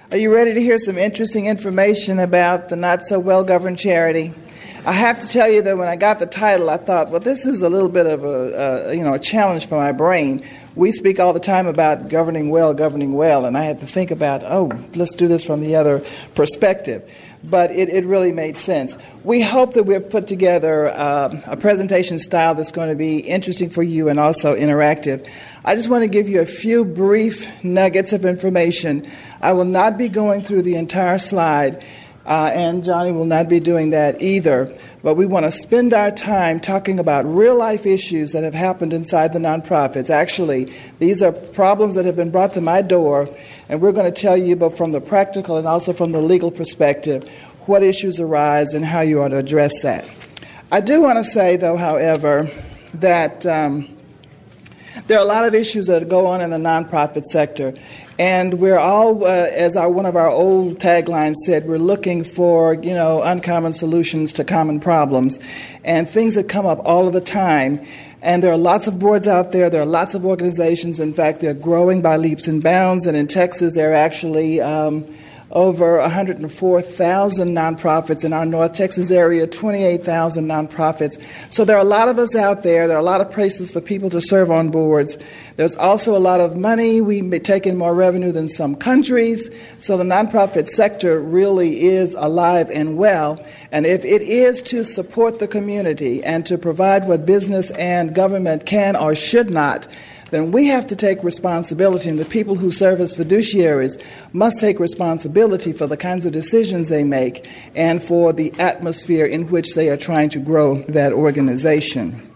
Are you ready to hear some interesting information about the not-so-well-governed charity? I have to tell you that when I got the title, I thought, well, this is a little bit of a challenge for my brain. We speak all the time about governing well, and I had to think about, let's do this from the other perspective. But it really made sense. We hope that we've put together a presentation style that's going to be interesting for you and also interactive. I just want to give you a few brief nuggets of information. I will not be going through the entire slide, and Johnny will not be doing that either. But we want to spend our time talking about real-life issues that have happened inside the nonprofits. Actually, these are problems that have been brought to my door, and we're going to tell you, both from the practical and also from the legal perspective, what issues arise and how you ought to address that. I do want to say, though, however, that there are a lot of issues that go on in the nonprofit sector, and we're all, as one of our old taglines said, we're looking for, uncommon solutions to common problems, and things that come up all of the time. And there are lots of boards out there. There are lots of organizations. In fact, they're growing by leaps and bounds. And in Texas, there are actually over 104,000 nonprofits. In our North Texas area, 28,000 nonprofits. So there are a lot of us out there. There are a lot of places for people to serve on boards. There's also a lot of money. We may take in more revenue than some countries. So the nonprofit sector really is alive and well. And if it is to support the community and to provide what business and government can or should not, then we have to take responsibility, and the people who serve as fiduciaries must take responsibility for the kinds of decisions they make and for the atmosphere in which they are trying to grow that organization.